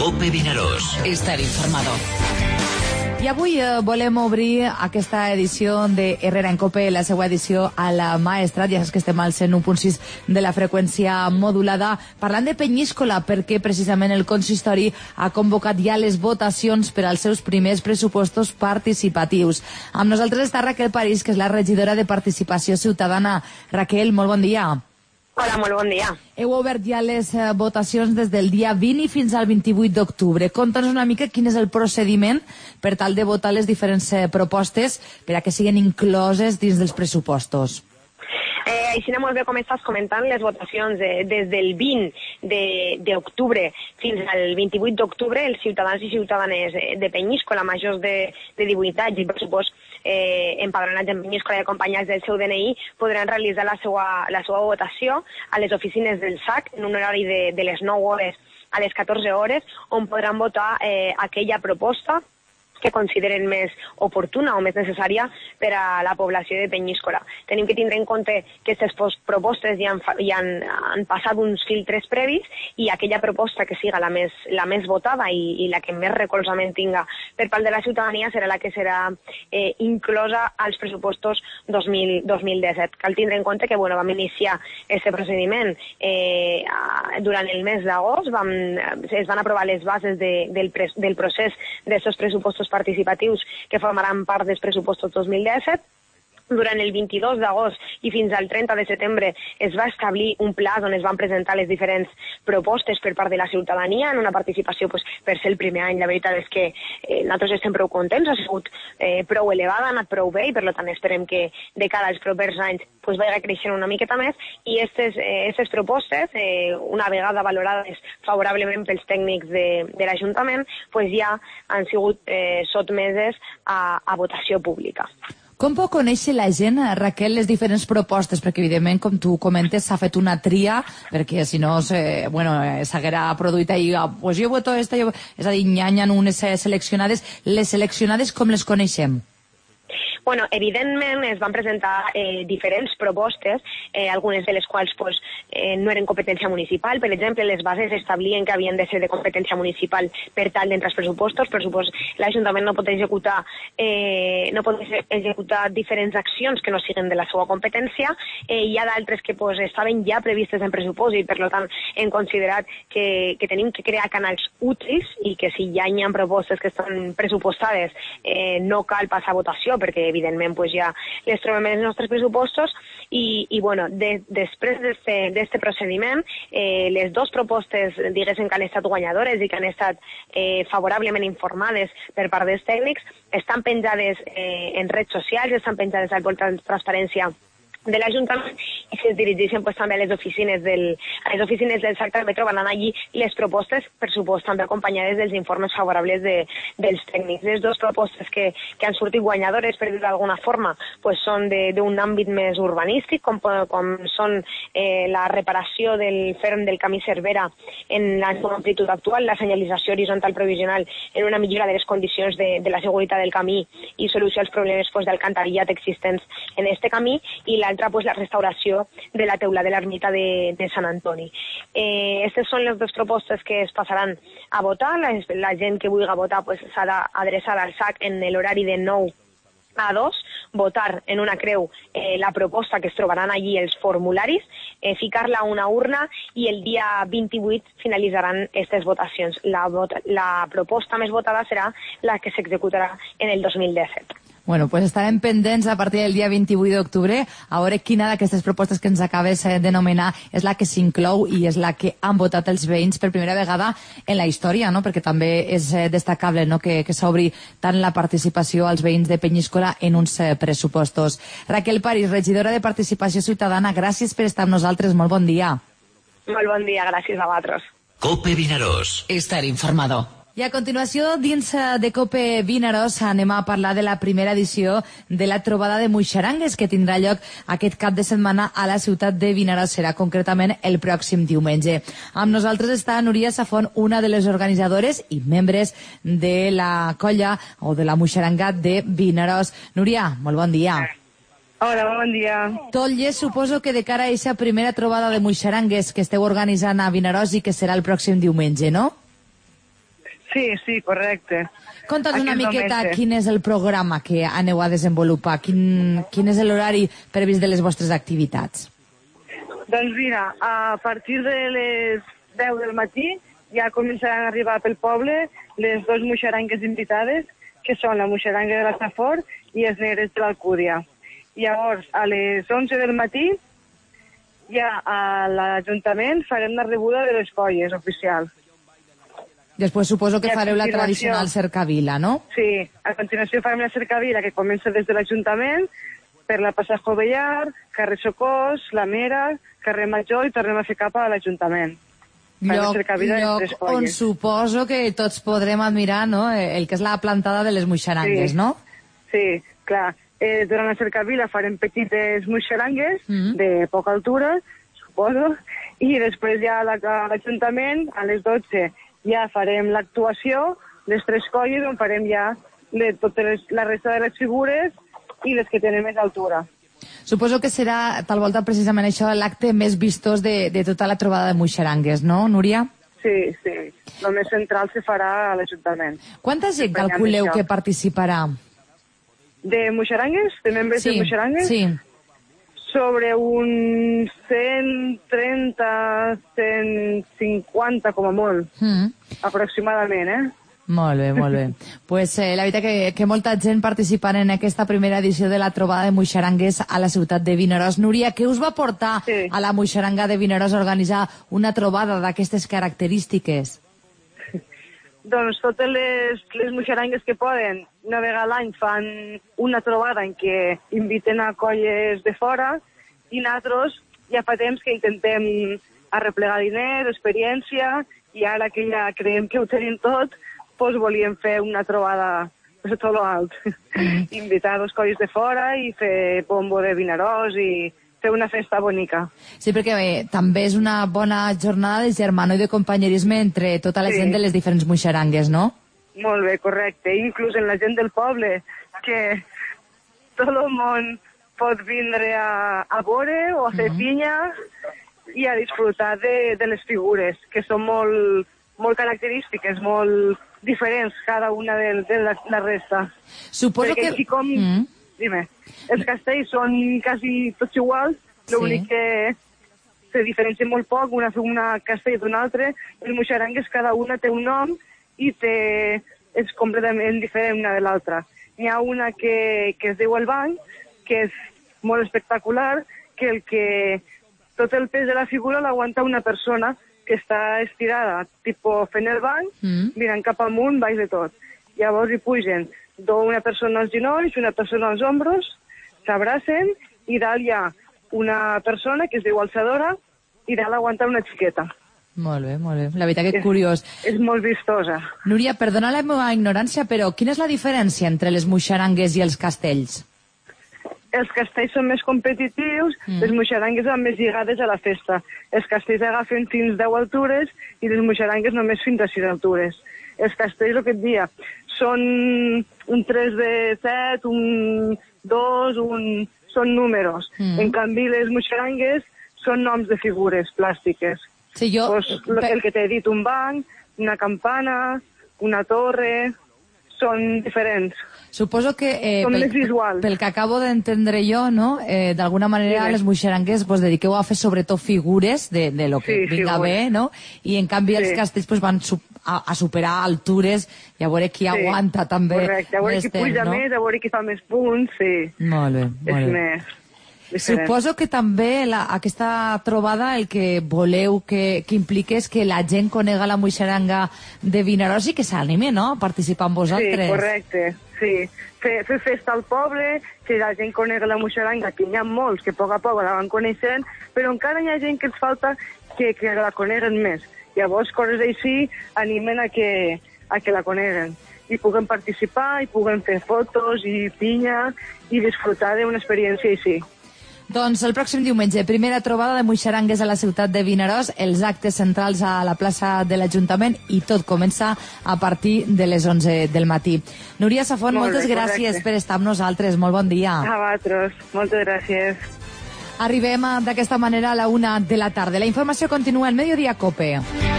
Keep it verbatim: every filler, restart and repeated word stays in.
COPE Vinaròs. Estar informado. I avui eh, volem obrir aquesta edició de Herrera en Cope, la seva edició a la Maestrat. Ja saps que estem al cent u punt sis de la freqüència modulada, parlant de Penyíscola, perquè precisament el consistori ha convocat ja les votacions per als seus primers pressupostos participatius. Amb nosaltres està Raquel París, que és la regidora de Participació Ciutadana. Raquel, molt bon dia. Hola, molt bon dia. Heu obert ja les eh, votacions des del dia vint i fins al vint-i-vuit d'octubre. Conta'ns una mica quin és el procediment per tal de votar les diferents eh, propostes per a que siguin incloses dins dels pressupostos. Eh, així molt bé com estàs comentant, les votacions eh, des del vint d'octubre fins al vint-i-vuit d'octubre, els ciutadans i ciutadanes de Penyíscola, majors de, de divuit anys i per supost eh, empadronats en Penyíscola i acompanyats del seu D N I, podran realitzar la seva, la seva votació a les oficines del S A C en un horari de, de les nou hores a les catorze hores, on podran votar eh, aquella proposta que consideren més oportuna o més necessària per a la població de Penyíscola. Tenim que tindre en compte que aquestes propostes ja han, ja han, han passat uns filtres previs i aquella proposta que siga la més, la més votada i, i la que més recolzament tinga per part de la ciutadania serà la que serà eh, inclosa als pressupostos dos mil disset. Cal tindre en compte que bueno, vam iniciar aquest procediment eh, durant el mes d'agost, es van aprovar les bases de, del, pre, del procés d'aquests pressupostos participatius que formaran part dels pressupostos dos mil disset. Durant el vint-i-dos d'agost i fins al trenta de setembre es va establir un pla on es van presentar les diferents propostes per part de la ciutadania en una participació pues, per ser el primer any. La veritat és que eh, nosaltres estem prou contents, ha sigut eh, prou elevada, ha anat prou bé i per tant esperem que de cara als propers anys pues, vagi creixent una miqueta més i aquestes eh, propostes, eh, una vegada valorades favorablement pels tècnics de, de l'Ajuntament, pues, ja han sigut eh, sotmeses a, a votació pública. Com pot conèixer la gent, Raquel, les diferents propostes? Perquè, evidentment, com tu comentes, s'ha fet una tria, perquè si no bueno, s'haguera produït ahir, pues jo voto esta, jo... és a dir, nyanyan unes seleccionades. Les seleccionades com les coneixem? Bueno, evidentment es van presentar eh, diferents propostes, eh, algunes de les quals pues, eh, no eren competència municipal. Per exemple, les bases establien que havien de ser de competència municipal per tal d'entrar als pressupostos. Per supost, l'Ajuntament no pot executar eh, no pot executar diferents accions que no siguin de la seva competència. Eh, hi ha d'altres que pues, estaven ja previstes en pressupost i per tant hem considerat que, que tenim que crear canals útils i que si ja hi ha propostes que estan pressupostades eh, no cal passar a votació perquè evidentment pues, ja les trobem en els nostres pressupostos i, i bueno, de, després d'aquest procediment, eh, les dues propostes diguéssim que han estat guanyadores i que han estat eh, favorablement informades per part dels tècnics estan penjades eh, en redes socials, estan penjades al portal de transparència de l'Ajuntament i si es dirigeixen pues, també a les oficines del, a les oficines del S A C també trobaran allí les propostes, per supost, també acompanyades dels informes favorables de, dels tècnics. Les dues propostes que, que han sortit guanyadores, per dir-ho d'alguna forma, pues, són d'un àmbit més urbanístic, com, com són eh, la reparació del ferm del camí Cervera en la seva amplitud actual, la senyalització horitzontal provisional en una millora de les condicions de, de la seguretat del camí i solució als problemes pues, d'alcantarillat existents en aquest camí i la altra pues, la restauració de la teula de l'ermita de, de Sant Antoni. Eh, aquestes són les dues propostes que es passaran a votar. La, la gent que vulgui votar pues, s'ha d'adreçar al S A C en l'horari de nou a dos, votar en una creu eh, la proposta que es trobaran allí els formularis, eh, ficar-la a una urna i el dia vint-i-vuit finalitzaran aquestes votacions. La, la proposta més votada serà la que s'executarà en el dos mil disset. Bueno, pues estarem pendents a partir del dia vint-i-vuit d'octubre a veure quina d'aquestes propostes que ens acabes de nomenar és la que s'inclou i és la que han votat els veïns per primera vegada en la història, no? Perquè també és destacable, no? que, que s'obri tant la participació als veïns de Penyíscola en uns pressupostos. Raquel París, regidora de Participació Ciutadana, gràcies per estar amb nosaltres. Molt bon dia. Molt bon dia, gràcies a vosaltres. COPE Vinaròs. Estar informado. I a continuació, dins de COPE Vinaròs, anem a parlar de la primera edició de la trobada de Muixerangues, que tindrà lloc aquest cap de setmana a la ciutat de Vinaròs. Serà concretament el pròxim diumenge. Amb nosaltres està Núria Safont, una de les organitzadores i membres de la colla o de la Muixeranga de Vinaròs. Núria, molt bon dia. Hola, bon dia. Tot llest, suposo que de cara a aquesta primera trobada de Muixerangues que esteu organitzant a Vinaròs i que serà el pròxim diumenge, no? Sí, sí, correcte. Conta'ns una Aquest miqueta diumenge. quin és el programa que aneu a desenvolupar, quin, quin és l'horari previst de les vostres activitats. Doncs mira, a partir de les deu del matí ja començaran a arribar pel poble les dues moixarangues invitades, que són la moixaranga de la Safor i els negres de l'Alcúdia. Llavors, a les onze del matí, ja a l'Ajuntament farem la rebuda de les colles oficial. Després suposo que I a fareu la continuació- tradicional cercavila, no? Sí, a continuació farem la cercavila, que comença des de l'Ajuntament, per la Passejo Bellar, carrer Socors, la Mera, carrer Major, i tornem a fer cap a l'Ajuntament. Farem la Lloc, cercavila de lloc tres on colles. suposo que tots podrem admirar, no?, el que és la plantada de les moixarangues, Sí. no? Sí, clar. Eh, durant la cercavila farem petites moixarangues Mhm. de poca altura, suposo, i després ja a la- a l'Ajuntament, a les dotze, ja farem l'actuació, les tres colles, on farem ja le, totes les, la resta de les figures i les que tenen més altura. Suposo que serà, tal volta, precisament això, l'acte més vistós de, de tota la trobada de moixarangues, no, Núria? Sí, sí. El més central se farà a l'Ajuntament. Quanta gent Guanyant calculeu això. que participarà? De moixarangues? De membres de moixarangues? sí. Sobre uns cent trenta, cent cinquanta, com a molt, Mm. aproximadament, eh? Molt bé, molt bé. pues, eh, la veritat que, que molta gent participant en aquesta primera edició de la trobada de moixarangues a la ciutat de Vinaròs. Núria, què us va portar Sí. a la moixaranga de Vinaròs a organitzar una trobada d'aquestes característiques? Doncs totes les, les moixarangues que poden, una vegada a l'any fan una trobada en què inviten a colles de fora i nosaltres ja fa temps que intentem arreplegar diners, experiència, i ara que ja creiem que ho tenim tot, doncs volíem fer una trobada per tot lo alt. Mm. Invitar dos colles de fora i fer bombo de Vinaròs i fer una festa bonica. Sí, perquè eh, també és una bona jornada de germano i de companyerisme entre tota la Sí. gent de les diferents moixarangues, no? Molt bé, correcte. Inclús en la gent del poble, que tot el món pot vindre a, a veure o a fer Mhm. pinya i a disfrutar de, de les figures, que són molt, molt característiques, molt diferents cada una de, de la, la resta. Suposo Perquè que... així com... Mm. Dime. Els castells són quasi tots iguals, Sí. l'únic que se diferencia molt poc una, una castell d'una altra. Les moixarangues, cada una té un nom i té, és completament diferent una de l'altra. N'hi ha una que, que es diu el banc, que és molt espectacular, que el que tot el pes de la figura l'aguanta una persona que està estirada, tipus fent el banc, Mm. mirant cap amunt, baix de tot. Llavors hi pugen una persona als genolls, una persona als ombros, s'abracen i dalt hi ha una persona que es diu alçadora i dalt aguanta una xiqueta. Molt bé, molt bé. La veritat que És- curiós. És molt vistosa. Núria, perdona la meva ignorància, però quina és la diferència entre les moixarangues i els castells? Els castells són més competitius, Mm. les moixarangues van més lligades a la festa. Els castells agafen fins deu altures i les moixarangues només fins a sis altures. Els castells, el que et dia, són un tres de set, un dos, un... són números. Mm. En canvi, les moixarangues són noms de figures plàstiques. Sí, jo... Pues, el que t'he dit, un banc, una campana, una torre, són diferents. Suposo que... Eh, Són pel, més visuals. pel que acabo d'entendre jo, no? Eh, d'alguna manera Dime. les moixarangues pues, dediqueu a fer sobretot figures de, de lo que Sí, vinga figures. bé, no? I en canvi els Sí. castells pues, van su a, a superar altures i a veure qui Sí, aguanta també Correcte, a veure més qui temps, puja no? més, a veure qui fa més punts, sí. Molt bé, És molt bé. més diferent. Suposo que també la, aquesta trobada el que voleu que, que impliqui és que la gent conega la moixaranga de Vinaròs i que s'anime, no?, a participar amb vosaltres. Sí, correcte, sí. Fer, fer festa al poble, que la gent conega la moixaranga, que n'hi ha molts que a poc a poc la van coneixent, però encara hi ha gent que els falta que, que la coneguen més. Llavors, coses així animen a que, a que la coneguen. I puguen participar, i puguen fer fotos i pinya i disfrutar d'una experiència així. Doncs el pròxim diumenge, primera trobada de moixarangues a la ciutat de Vinaròs, els actes centrals a la plaça de l'Ajuntament i tot comença a partir de les onze del matí. Núria Safont, Molt moltes bé, gràcies correcte. per estar amb nosaltres. Molt bon dia. A vosaltres, moltes gràcies. Arribem a- d'aquesta manera a la una de la tarda. La informació continua al Mediodía Cope.